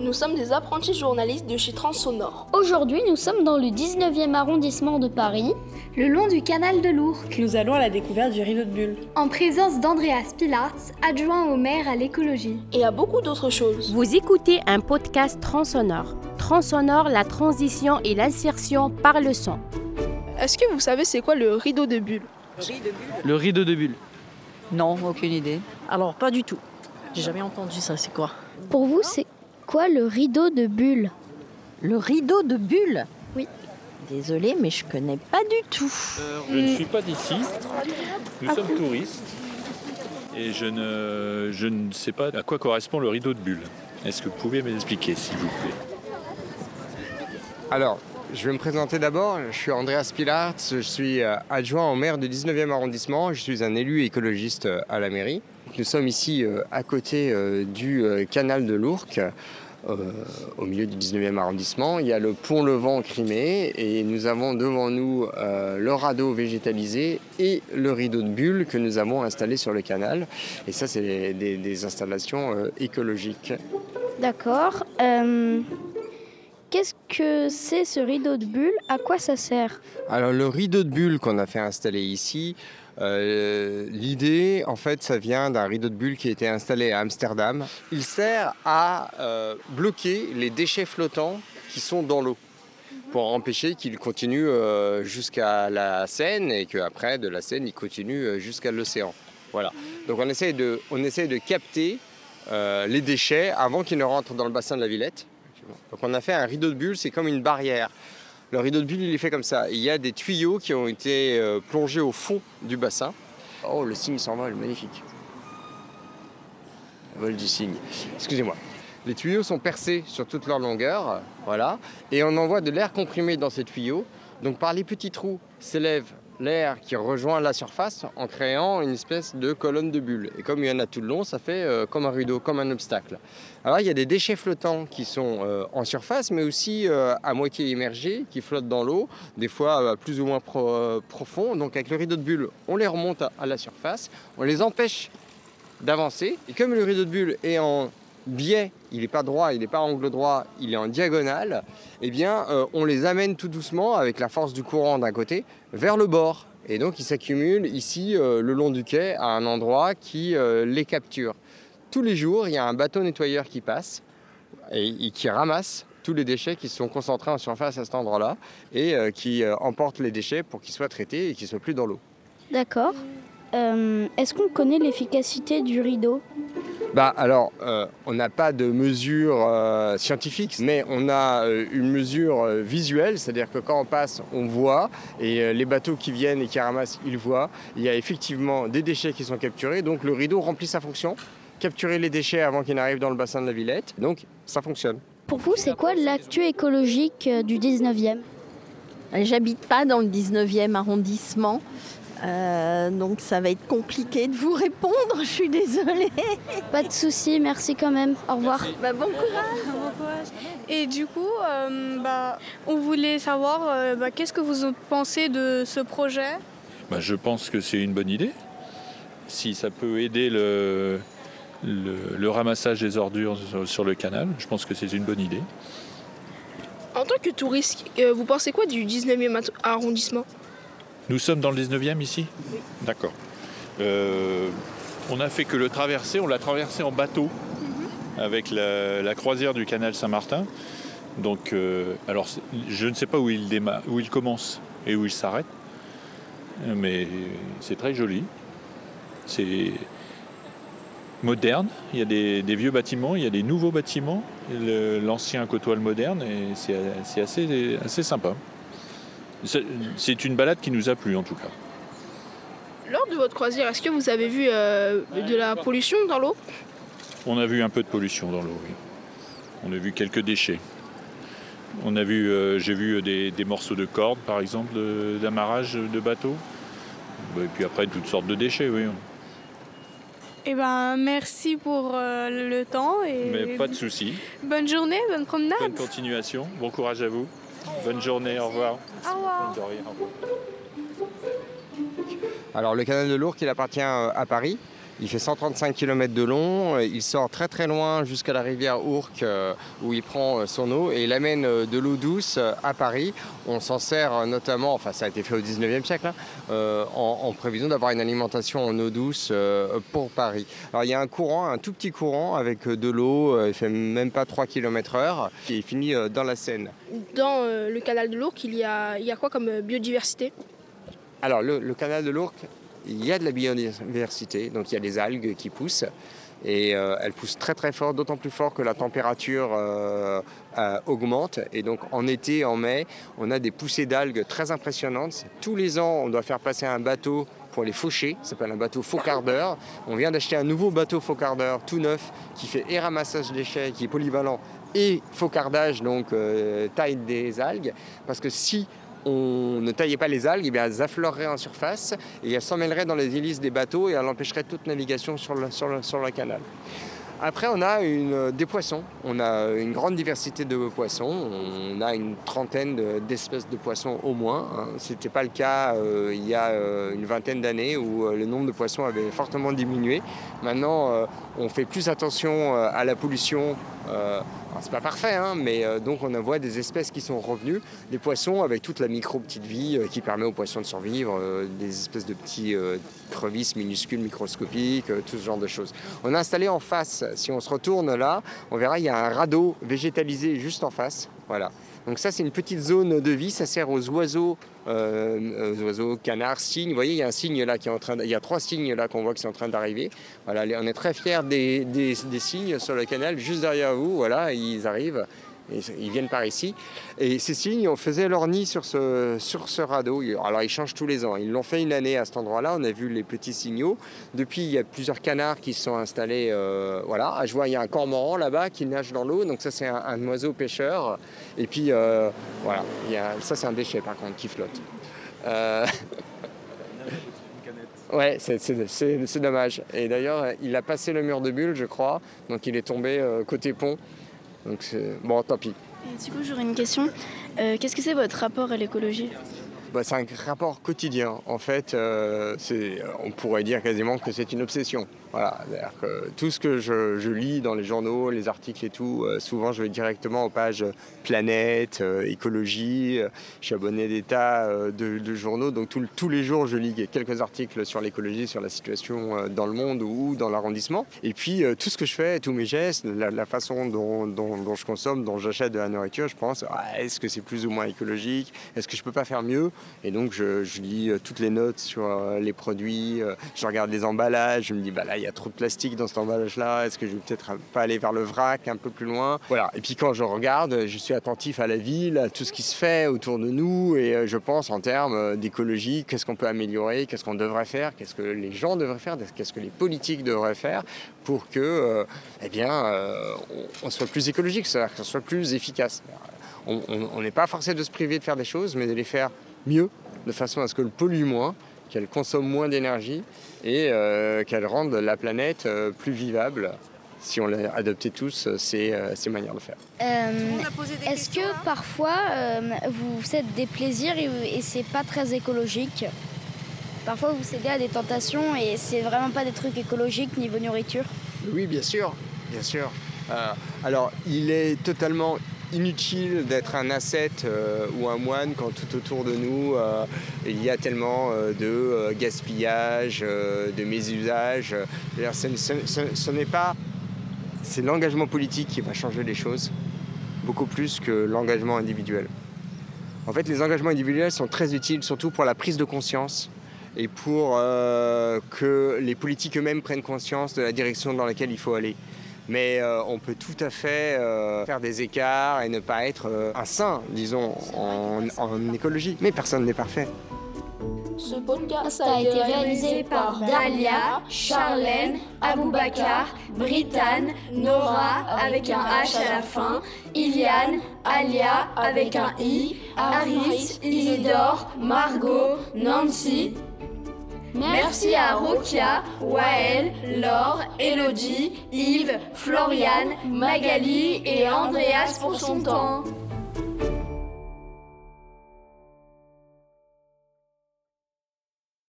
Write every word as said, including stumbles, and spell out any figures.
Nous sommes des apprentis journalistes de chez Transsonore. Aujourd'hui, nous sommes dans le dix-neuvième arrondissement de Paris, le long du canal de l'Ourcq. Nous allons à la découverte du rideau de Bulle. En présence d'Andreas Pilartz, adjoint au maire à l'écologie. Et à beaucoup d'autres choses. Vous écoutez un podcast Transsonore. Transsonore, la transition et l'insertion par le son. Est-ce que vous savez c'est quoi le rideau de Bulle ? Le rideau de Bulle. Non, aucune idée. Alors, pas du tout. J'ai jamais entendu ça, c'est quoi ? Pour vous, c'est quoi le rideau de Bulle ? Le rideau de Bulle ? Oui. Désolée, mais je connais pas du tout. Euh, je ne suis pas d'ici. Nous sommes touristes. Et je ne, je ne sais pas à quoi correspond le rideau de Bulle. Est-ce que vous pouvez m'expliquer, s'il vous plaît ? Alors, je vais me présenter d'abord. Je suis Andreas Pilartz. Je suis adjoint au maire du dix-neuvième arrondissement. Je suis un élu écologiste à la mairie. Nous sommes ici à côté du canal de l'Ourcq. Euh, au milieu du dix-neuvième arrondissement, il y a le pont Levant Crimée et nous avons devant nous euh, le radeau végétalisé et le rideau de Bulle que nous avons installé sur le canal. Et ça, c'est des, des, des installations euh, écologiques. D'accord. Euh, qu'est-ce que c'est ce rideau de Bulle ? À quoi ça sert ? Alors, le rideau de Bulle qu'on a fait installer ici, Euh, l'idée, en fait, ça vient d'un rideau de Bulle qui a été installé à Amsterdam. Il sert à euh, bloquer les déchets flottants qui sont dans l'eau pour empêcher qu'ils continuent euh, jusqu'à la Seine et qu'après, de la Seine, ils continuent jusqu'à l'océan. Voilà. Donc, on essaye de, on essaye de capter euh, les déchets avant qu'ils ne rentrent dans le bassin de la Villette. Donc, on a fait un rideau de Bulle, c'est comme une barrière. Le rideau de Bulle, il est fait comme ça. Il y a des tuyaux qui ont été euh, plongés au fond du bassin. Oh, le cygne s'envole, magnifique. Le vol du cygne. Excusez-moi. Les tuyaux sont percés sur toute leur longueur, voilà, et on envoie de l'air comprimé dans ces tuyaux. Donc par les petits trous s'élève l'air qui rejoint la surface en créant une espèce de colonne de bulles. Et comme il y en a tout le long, ça fait euh, comme un rideau, comme un obstacle. Alors il y a des déchets flottants qui sont euh, en surface, mais aussi euh, à moitié immergés, qui flottent dans l'eau, des fois euh, plus ou moins pro, euh, profonds. Donc avec le rideau de bulles, on les remonte à, à la surface, on les empêche d'avancer. Et comme le rideau de bulles est en biais, il n'est pas droit, il n'est pas angle droit, il est en diagonale, eh bien, euh, on les amène tout doucement avec la force du courant d'un côté vers le bord. Et donc, ils s'accumulent ici, euh, le long du quai, à un endroit qui euh, les capture. Tous les jours, il y a un bateau nettoyeur qui passe et, et qui ramasse tous les déchets qui sont concentrés en surface à cet endroit-là et euh, qui euh, emporte les déchets pour qu'ils soient traités et qu'ils ne soient plus dans l'eau. D'accord. Euh, est-ce qu'on connaît l'efficacité du rideau ? Bah alors, euh, on n'a pas de mesure euh, scientifique, mais on a euh, une mesure euh, visuelle, c'est-à-dire que quand on passe, on voit, et euh, les bateaux qui viennent et qui ramassent, ils voient. Il y a effectivement des déchets qui sont capturés, donc le rideau remplit sa fonction, capturer les déchets avant qu'ils n'arrivent dans le bassin de la Villette, donc ça fonctionne. Pour vous, c'est quoi l'actu écologique du dix-neuvième ? J'habite pas dans le dix-neuvième arrondissement. Euh, donc ça va être compliqué de vous répondre, je suis désolée. Pas de souci, merci quand même. Au revoir. Bah, bon courage. Bon courage. Et du coup, euh, bah, on voulait savoir euh, bah, qu'est-ce que vous pensez de ce projet ? Bah, je pense que c'est une bonne idée. Si ça peut aider le, le, le ramassage des ordures sur, sur le canal, je pense que c'est une bonne idée. En tant que touriste, euh, vous pensez quoi du dix-neuvième arrondissement ? Nous sommes dans le dix-neuvième ici ? Oui. D'accord. Euh, on n'a fait que le traverser, on l'a traversé en bateau mm-hmm. avec la, la croisière du canal Saint-Martin. Donc, euh, alors, je ne sais pas où il, démarre, où il commence et où il s'arrête, mais c'est très joli. C'est moderne, il y a des, des vieux bâtiments, il y a des nouveaux bâtiments. Le, l'ancien côtoie le moderne et c'est, c'est assez, assez sympa. C'est une balade qui nous a plu en tout cas. Lors de votre croisière, est-ce que vous avez vu euh, de la pollution dans l'eau ? On a vu un peu de pollution dans l'eau, oui. On a vu quelques déchets. On a vu, euh, j'ai vu des, des morceaux de cordes, par exemple, de, d'amarrage de bateaux. Et puis après, toutes sortes de déchets, oui. Eh ben, merci pour euh, le temps. Et... Mais pas de souci. Bonne journée, bonne promenade. Bonne continuation, bon courage à vous. Bonne journée, au revoir. Au revoir. De rien, au revoir. Alors le canal de l'Ourcq, il appartient à Paris. Il fait cent trente-cinq kilomètres de long, il sort très très loin jusqu'à la rivière Ourcq euh, où il prend euh, son eau et il amène euh, de l'eau douce euh, à Paris. On s'en sert euh, notamment, enfin ça a été fait au dix-neuvième siècle, hein, euh, en, en prévision d'avoir une alimentation en eau douce euh, pour Paris. Alors il y a un courant, un tout petit courant avec euh, de l'eau, euh, il fait même pas trois kilomètres heure et il finit euh, dans la Seine. Dans euh, le canal de l'Ourcq, il y a, il y a quoi comme biodiversité? Alors le, le canal de l'Ourcq, il y a de la biodiversité, donc il y a des algues qui poussent et euh, elles poussent très très fort, d'autant plus fort que la température euh, euh, augmente et donc en été, en mai, on a des poussées d'algues très impressionnantes. Tous les ans, on doit faire passer un bateau pour les faucher, ça s'appelle un bateau faucardeur. On vient d'acheter un nouveau bateau faucardeur tout neuf qui fait et ramassage déchets, qui est polyvalent et faucardage, donc euh, taille des algues, parce que si on ne taillait pas les algues, eh bien, elles affleureraient en surface et elles s'emmêleraient dans les hélices des bateaux et elles empêcheraient toute navigation sur le, sur le, sur le canal. Après, on a une, des poissons. On a une grande diversité de poissons. On a une trentaine d'espèces de poissons au moins. Ce n'était pas le cas euh, il y a euh, une vingtaine d'années où euh, le nombre de poissons avait fortement diminué. Maintenant, euh, on fait plus attention euh, à la pollution. Euh, c'est pas parfait, hein, mais euh, donc on voit des espèces qui sont revenues, des poissons avec toute la micro-petite vie euh, qui permet aux poissons de survivre, euh, des espèces de petits euh, crevisses minuscules, microscopiques, euh, tout ce genre de choses. On a installé en face, si on se retourne là, on verra il y a un radeau végétalisé juste en face, voilà. Donc ça c'est une petite zone de vie, ça sert aux oiseaux, euh, aux oiseaux, canards, cygnes. Vous voyez il y a un cygne là qui est en train, de, il y a trois cygnes là qu'on voit qui sont en train d'arriver. Voilà, on est très fiers des, des, des cygnes sur le canal, juste derrière vous. Voilà, ils arrivent, et ils viennent par ici. Et ces cygnes, on faisait leur nid sur ce, sur ce radeau. Alors ils changent tous les ans. Ils l'ont fait une année à cet endroit-là. On a vu les petits signaux. Depuis, il y a plusieurs canards qui se sont installés. Euh, voilà, je vois il y a un cormoran là-bas qui nage dans l'eau. Donc ça c'est un, un oiseau pêcheur. Et puis euh, voilà, il y a, ça c'est un déchet par contre qui flotte. Euh... Ouais, c'est, c'est, c'est, c'est dommage. Et d'ailleurs, il a passé le mur de Bulle, je crois. Donc il est tombé euh, côté pont. Donc c'est... bon, tant pis. Et du coup, j'aurais une question. Euh, qu'est-ce que c'est votre rapport à l'écologie ? Bah, c'est un rapport quotidien. En fait, euh, c'est, on pourrait dire quasiment que c'est une obsession. Voilà, c'est-à-dire que tout ce que je, je lis dans les journaux, les articles et tout, euh, souvent je vais directement aux pages planète, euh, écologie. Euh, je suis abonné des tas euh, de, de journaux, donc tout, tous les jours je lis quelques articles sur l'écologie, sur la situation euh, dans le monde ou dans l'arrondissement. Et puis euh, tout ce que je fais, tous mes gestes, la, la façon dont, dont, dont je consomme, dont j'achète de la nourriture, je pense, ah, est-ce que c'est plus ou moins écologique ? Est-ce que je peux pas faire mieux ? Et donc je, je lis euh, toutes les notes sur euh, les produits, euh, je regarde les emballages, je me dis bah là il y a trop de plastique dans cet emballage-là, est-ce que je vais peut-être pas aller vers le vrac un peu plus loin ? Voilà. Et puis quand je regarde, je suis attentif à la ville, à tout ce qui se fait autour de nous et je pense en termes d'écologie, qu'est-ce qu'on peut améliorer, qu'est-ce qu'on devrait faire, qu'est-ce que les gens devraient faire, qu'est-ce que les politiques devraient faire pour que, euh, eh bien, euh, on, on soit plus écologique, c'est-à-dire qu'on soit plus efficace. On n'est pas forcé de se priver de faire des choses, mais de les faire mieux, de façon à ce qu'elle pollue moins, qu'elle consomme moins d'énergie et euh, qu'elle rende la planète euh, plus vivable. Si on l'a adopté tous, ces, euh, ces manières de faire. Euh, est-ce que parfois euh, vous faites des plaisirs et, et c'est pas très écologique ? Parfois vous cédez à des tentations et c'est vraiment pas des trucs écologiques niveau nourriture ? Oui, bien sûr, bien sûr. Euh, alors, il est totalement inutile d'être un ascète euh, ou un moine quand tout autour de nous euh, il y a tellement euh, de euh, gaspillage, euh, de mésusage. Ce, ce, ce, ce n'est pas... C'est l'engagement politique qui va changer les choses, beaucoup plus que l'engagement individuel. En fait, les engagements individuels sont très utiles, surtout pour la prise de conscience et pour euh, que les politiques eux-mêmes prennent conscience de la direction dans laquelle il faut aller. Mais euh, on peut tout à fait euh, faire des écarts et ne pas être euh, un saint, disons, en, en écologie. Mais personne n'est parfait. Ce podcast a été réalisé par Dalia, Charlène, Aboubakar, Britanne, Nora avec un H à la fin, Iliane, Alia avec un I, Aris, Isidore, Margot, Nancy. Merci à Rokia, Wael, Laure, Elodie, Yves, Floriane, Magali et Andreas pour son temps.